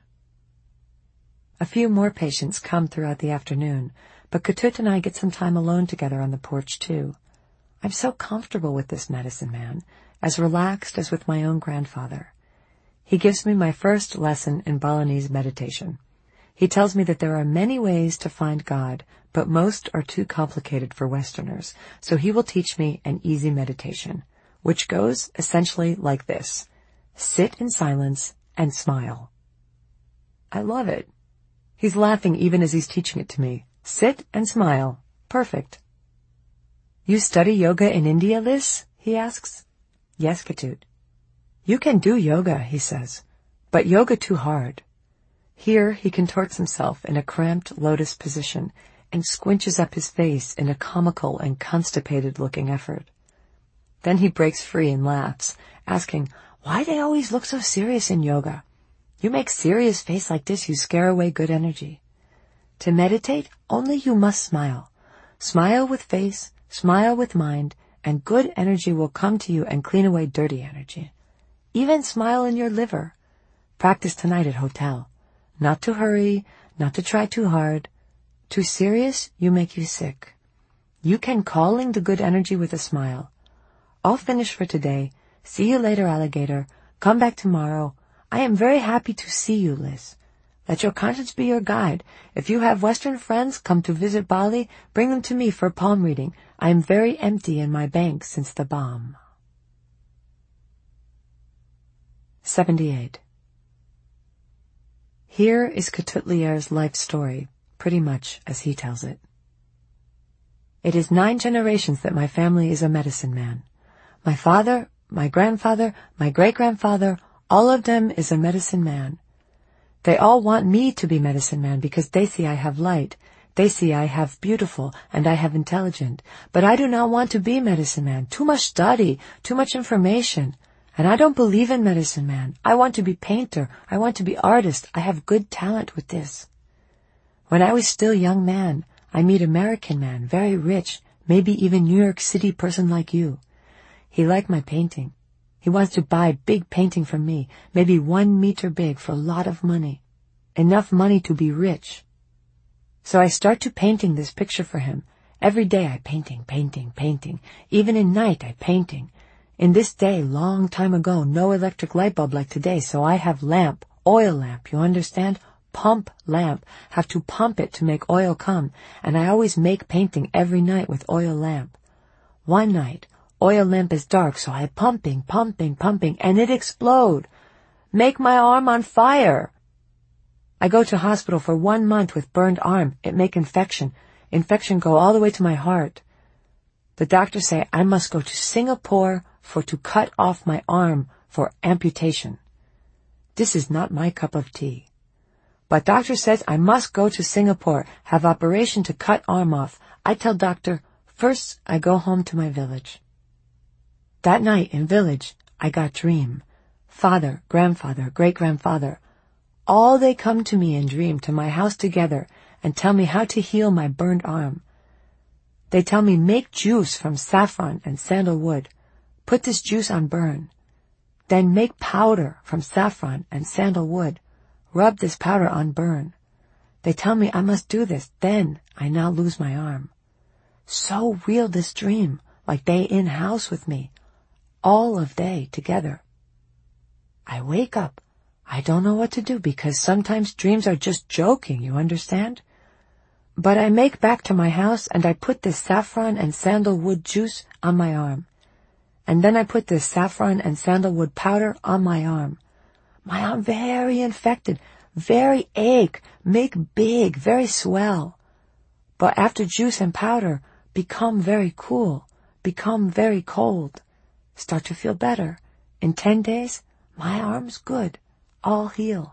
A few more patients come throughout the afternoon, but Ketut and I get some time alone together on the porch too. I'm so comfortable with this medicine man, as relaxed as with my own grandfather. He gives me my first lesson in Balinese meditation. He tells me that there are many ways to find God, but most are too complicated for Westerners, so he will teach me an easy meditation, which goes essentially like this: sit in silence and smile. I love it. He's laughing even as he's teaching it to me. Sit and smile. Perfect. You study yoga in India, Liz? He asks. Yes, Ketut. You can do yoga, he says, but yoga too hard. Here he contorts himself in a cramped lotus position and squinches up his face in a comical and constipated-looking effort. Then he breaks free and laughs, asking, why they always look so serious in yoga? You make serious face like this, you scare away good energy. To meditate, only you must smile. Smile with face, smile with mind, and good energy will come to you and clean away dirty energy. Even smile in your liver. Practice tonight at hotel. Not to hurry, not to try too hard. Too serious, you make you sick. You can calling the good energy with a smile. I'll finish for today. See you later, alligator. Come back tomorrow. I am very happy to see you, Liz. Let your conscience be your guide. If you have Western friends come to visit Bali, bring them to me for palm reading. I am very empty in my bank since the bomb. 78. Here is Ketut life story, pretty much as he tells it. It is 9 generations that my family is a medicine man. My father, my grandfather, my great-grandfather, all of them is a medicine man. They all want me to be medicine man because they see I have light. They see I have beautiful and I have intelligent. But I do not want to be medicine man. Too much study, too much information. And I don't believe in medicine man. I want to be painter. I want to be artist. I have good talent with this. When I was still young man, I meet American man, very rich, maybe even New York City person like you. He liked my painting. He wants to buy big painting from me, maybe 1 meter big for a lot of money. Enough money to be rich. So I start to painting this picture for him. Every day I painting. Even in night I painting. In this day, long time ago, no electric light bulb like today, so I have lamp, oil lamp, you understand? Pump lamp. Have to pump it to make oil come, and I always make painting every night with oil lamp. One night, oil lamp is dark, so I pumping, and it explode. Make my arm on fire. I go to hospital for 1 month with burned arm. It make infection. Infection go all the way to my heart. The doctor say I must go to Singapore for to cut off my arm for amputation. This is not my cup of tea. But doctor says I must go to Singapore, have operation to cut arm off. I tell doctor, first I go home to my village. That night in village, I got dream. Father, grandfather, great-grandfather, all they come to me in dream to my house together and tell me how to heal my burned arm. They tell me make juice from saffron and sandalwood. Put this juice on burn. Then make powder from saffron and sandalwood. Rub this powder on burn. They tell me I must do this, then I now lose my arm. So real this dream, like they in house with me. All of they together. I wake up. I don't know what to do because sometimes dreams are just joking, you understand? But I make back to my house and I put this saffron and sandalwood juice on my arm. And then I put this saffron and sandalwood powder on my arm. My arm very infected, very ache, make big, very swell. But after juice and powder, become very cool, become very cold. Start to feel better. In 10 days, my arm's good. All heal.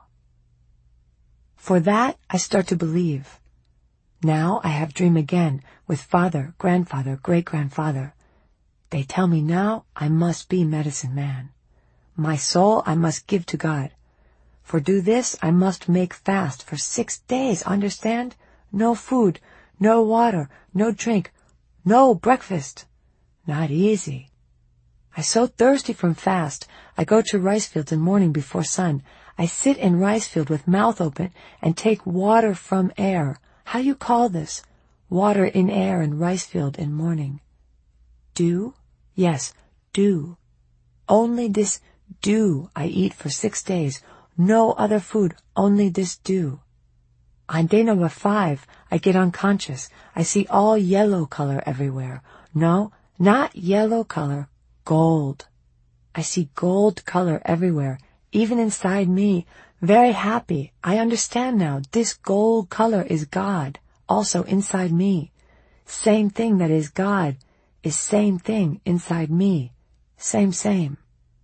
For that, I start to believe. Now I have dream again with father, grandfather, great-grandfather. They tell me now I must be medicine man. My soul I must give to God. For do this I must make fast for 6 days, understand? No food, no water, no drink, no breakfast. Not easy. I so thirsty from fast, I go to rice fields in morning before sun. I sit in rice field with mouth open and take water from air. How you call this? Water in air in rice field in morning. Dew? Yes, dew. Only this Dew I eat for 6 days. No other food, only this dew. On day number 5, I get unconscious. I see all yellow color everywhere. No, not yellow color, gold. I see gold color everywhere, even inside me. Very happy. I understand now. This gold color is God, also inside me. Same thing that is God is same thing inside me. Same.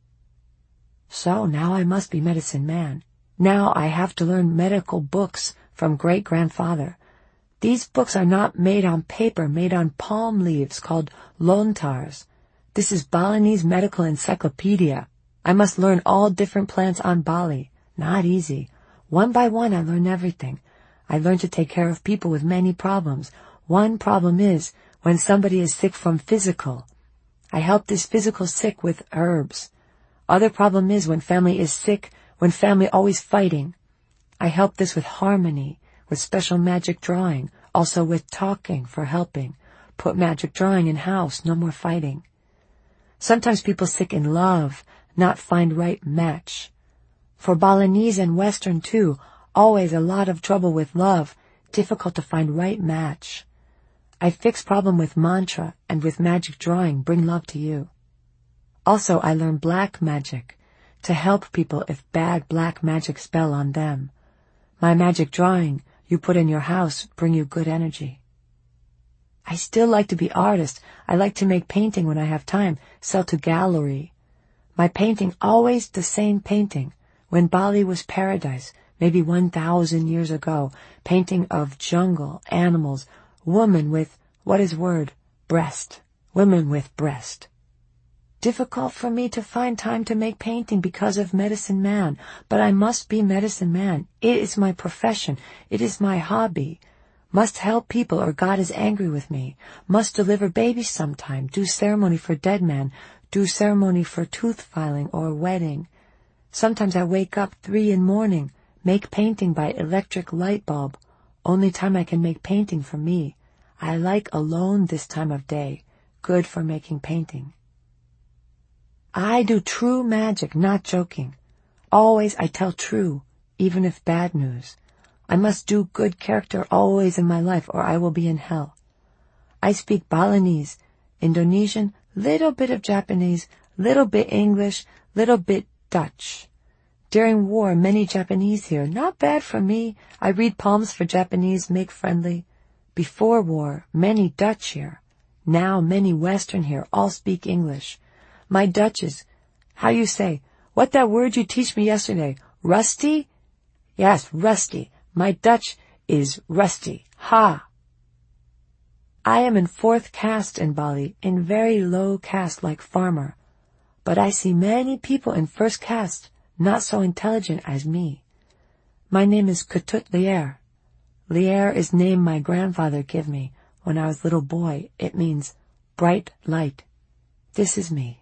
So now I must be medicine man. Now I have to learn medical books from great-grandfather. These books are not made on paper, made on palm leaves called lontars. This is Balinese medical encyclopedia. I must learn all different plants on Bali. Not easy. One by one I learn everything. I learn to take care of people with many problems. One problem is when somebody is sick from physical. I help this physical sick with herbs. Other problem is when family is sick, when family always fighting. I help this with harmony, with special magic drawing, also with talking for helping. Put magic drawing in house, no more fighting. Sometimes people sick in love, not find right match. For Balinese and Western too, always a lot of trouble with love, difficult to find right match. I fix problem with mantra and with magic drawing, bring love to you. Also, I learn black magic to help people if bad black magic spell on them. My magic drawing you put in your house bring you good energy. I still like to be artist. I like to make painting when I have time, sell to gallery. My painting always the same painting. When Bali was paradise, maybe 1,000 years ago, painting of jungle, animals, woman with, what is word? Breast. Women with breast. Difficult for me to find time to make painting because of medicine man, but I must be medicine man. It is my profession. It is my hobby. Must help people or God is angry with me. Must deliver babies sometime, do ceremony for dead man, do ceremony for tooth filing or wedding. Sometimes I wake up 3 a.m, make painting by electric light bulb. Only time I can make painting for me. I like alone this time of day. Good for making painting. I do true magic, not joking. Always I tell true, even if bad news. I must do good character always in my life or I will be in hell. I speak Balinese, Indonesian, little bit of Japanese, little bit English, little bit Dutch. During war, many Japanese here. Not bad for me. I read palms for Japanese, make friendly. Before war, many Dutch here. Now many Western here, all speak English. My Dutch is, how you say, what that word you teach me yesterday, rusty? Yes, rusty. My Dutch is rusty. Ha! I am in 4th caste in Bali, in very low caste like farmer. But I see many people in 1st caste, not so intelligent as me. My name is Ketut Lier. Lier is name my grandfather give me. When I was little boy, it means bright light. This is me.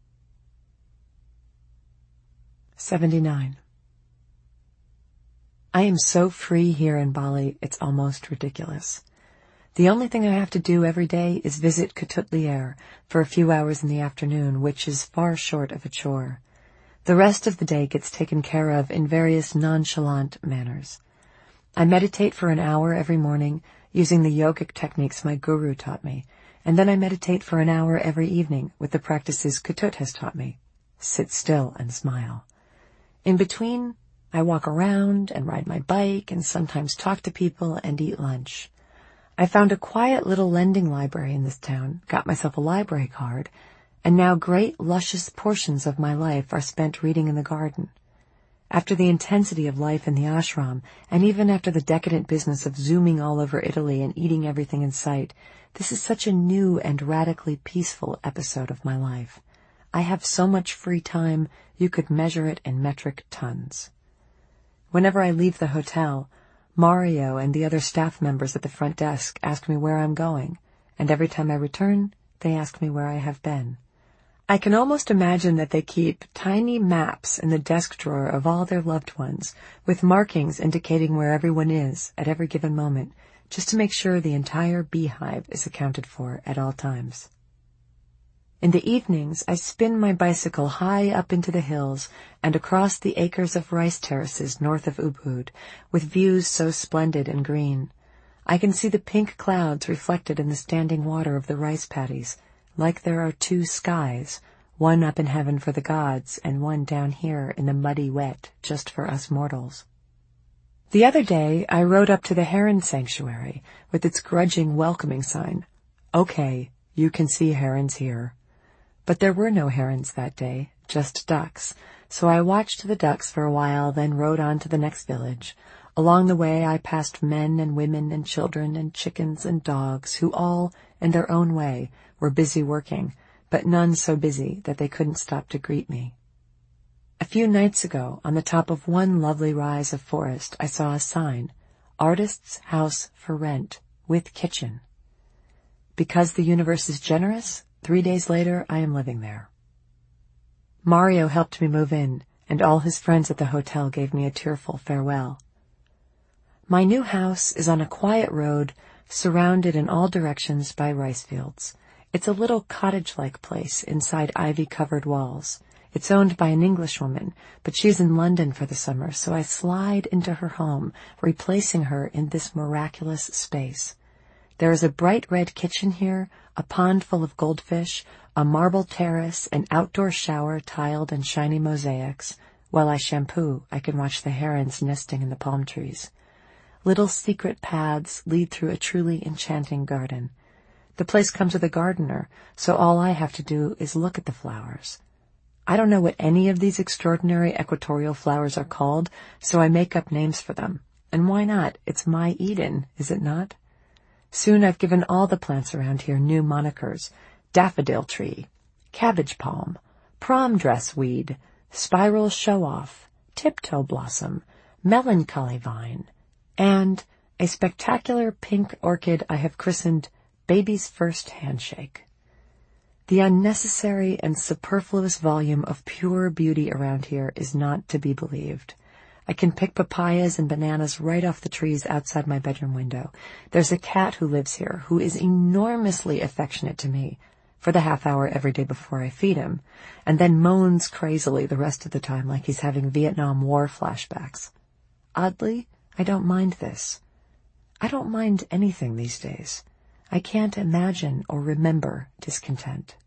79. I am so free here in Bali, it's almost ridiculous. The only thing I have to do every day is visit Ketut Lier for a few hours in the afternoon, which is far short of a chore. The rest of the day gets taken care of in various nonchalant manners. I meditate for an hour every morning using the yogic techniques my guru taught me, and then I meditate for an hour every evening with the practices Ketut has taught me. Sit still and smile. In between, I walk around and ride my bike and sometimes talk to people and eat lunch. I found a quiet little lending library in this town, got myself a library card, and now great luscious portions of my life are spent reading in the garden. After the intensity of life in the ashram, and even after the decadent business of zooming all over Italy and eating everything in sight, this is such a new and radically peaceful episode of my life. I have so much free time, you could measure it in metric tons. Whenever I leave the hotel, Mario and the other staff members at the front desk ask me where I'm going, and every time I return, they ask me where I have been. I can almost imagine that they keep tiny maps in the desk drawer of all their loved ones, with markings indicating where everyone is at every given moment, just to make sure the entire beehive is accounted for at all times. In the evenings, I spin my bicycle high up into the hills and across the acres of rice terraces north of Ubud, with views so splendid and green. I can see the pink clouds reflected in the standing water of the rice paddies, like there are two skies, one up in heaven for the gods and one down here in the muddy wet just for us mortals. The other day, I rode up to the heron sanctuary with its grudging welcoming sign. Okay, you can see herons here. But there were no herons that day, just ducks, so I watched the ducks for a while, then rode on to the next village. Along the way, I passed men and women and children and chickens and dogs who all, in their own way, were busy working, but none so busy that they couldn't stop to greet me. A few nights ago, on the top of one lovely rise of forest, I saw a sign, Artist's House for Rent, with kitchen. Because the universe is generous, 3 days later, I am living there. Mario helped me move in, and all his friends at the hotel gave me a tearful farewell. My new house is on a quiet road, surrounded in all directions by rice fields. It's a little cottage-like place inside ivy-covered walls. It's owned by an Englishwoman, but she's in London for the summer, so I slide into her home, replacing her in this miraculous space. There is a bright red kitchen here, a pond full of goldfish, a marble terrace, an outdoor shower tiled in shiny mosaics. While I shampoo, I can watch the herons nesting in the palm trees. Little secret paths lead through a truly enchanting garden. The place comes with a gardener, so all I have to do is look at the flowers. I don't know what any of these extraordinary equatorial flowers are called, so I make up names for them. And why not? It's my Eden, is it not? Soon I've given all the plants around here new monikers: daffodil tree, cabbage palm, prom dress weed, spiral show-off, tiptoe blossom, melancholy vine, and a spectacular pink orchid I have christened Baby's First Handshake. The unnecessary and superfluous volume of pure beauty around here is not to be believed. I can pick papayas and bananas right off the trees outside my bedroom window. There's a cat who lives here who is enormously affectionate to me for the half hour every day before I feed him, and then moans crazily the rest of the time like he's having Vietnam War flashbacks. Oddly, I don't mind this. I don't mind anything these days. I can't imagine or remember discontent.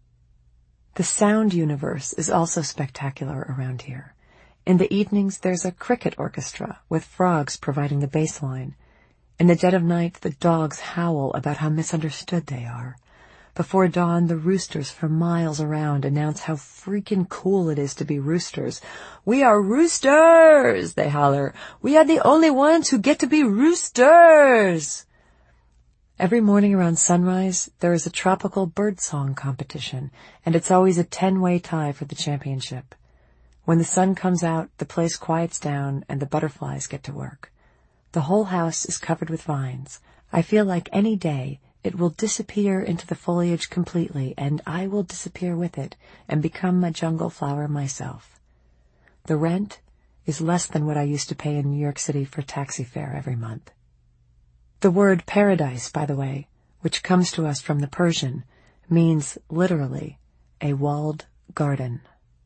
The sound universe is also spectacular around here. In the evenings, there's a cricket orchestra with frogs providing the bass line. In the dead of night, the dogs howl about how misunderstood they are. Before dawn, the roosters for miles around announce how freaking cool it is to be roosters. "We are roosters!" they holler. "We are the only ones who get to be roosters!" Every morning around sunrise, there is a tropical birdsong competition, and it's always a 10-way tie for the championship. When the sun comes out, the place quiets down and the butterflies get to work. The whole house is covered with vines. I feel like any day it will disappear into the foliage completely, and I will disappear with it and become a jungle flower myself. The rent is less than what I used to pay in New York City for taxi fare every month. The word paradise, by the way, which comes to us from the Persian, means literally a walled garden.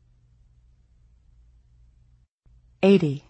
80.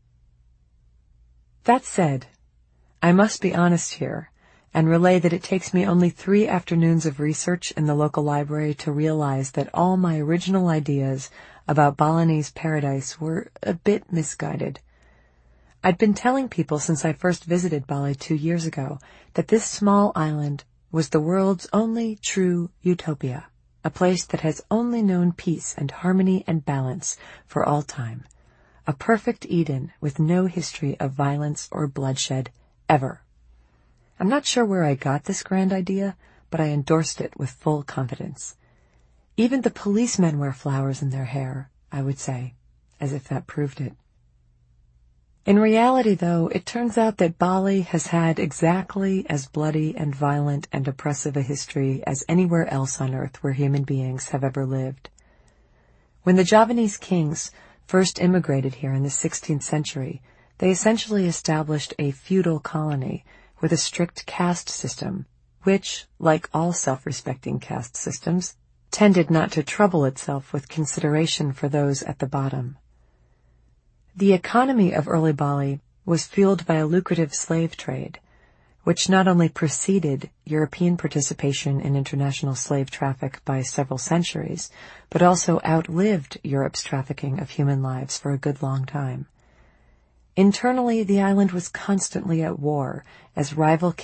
That said, I must be honest here and relay that it takes me only 3 afternoons of research in the local library to realize that all my original ideas about Balinese paradise were a bit misguided. I'd been telling people since I first visited Bali 2 years ago that this small island was the world's only true utopia, a place that has only known peace and harmony and balance for all time. A perfect Eden with no history of violence or bloodshed, ever. I'm not sure where I got this grand idea, but I endorsed it with full confidence. Even the policemen wear flowers in their hair, I would say, as if that proved it. In reality, though, it turns out that Bali has had exactly as bloody and violent and oppressive a history as anywhere else on earth where human beings have ever lived. When the Javanese kings first immigrated here in the 16th century, they essentially established a feudal colony with a strict caste system, which, like all self-respecting caste systems, tended not to trouble itself with consideration for those at the bottom. The economy of early Bali was fueled by a lucrative slave trade, which not only preceded European participation in international slave traffic by several centuries, but also outlived Europe's trafficking of human lives for a good long time. Internally, the island was constantly at war as rival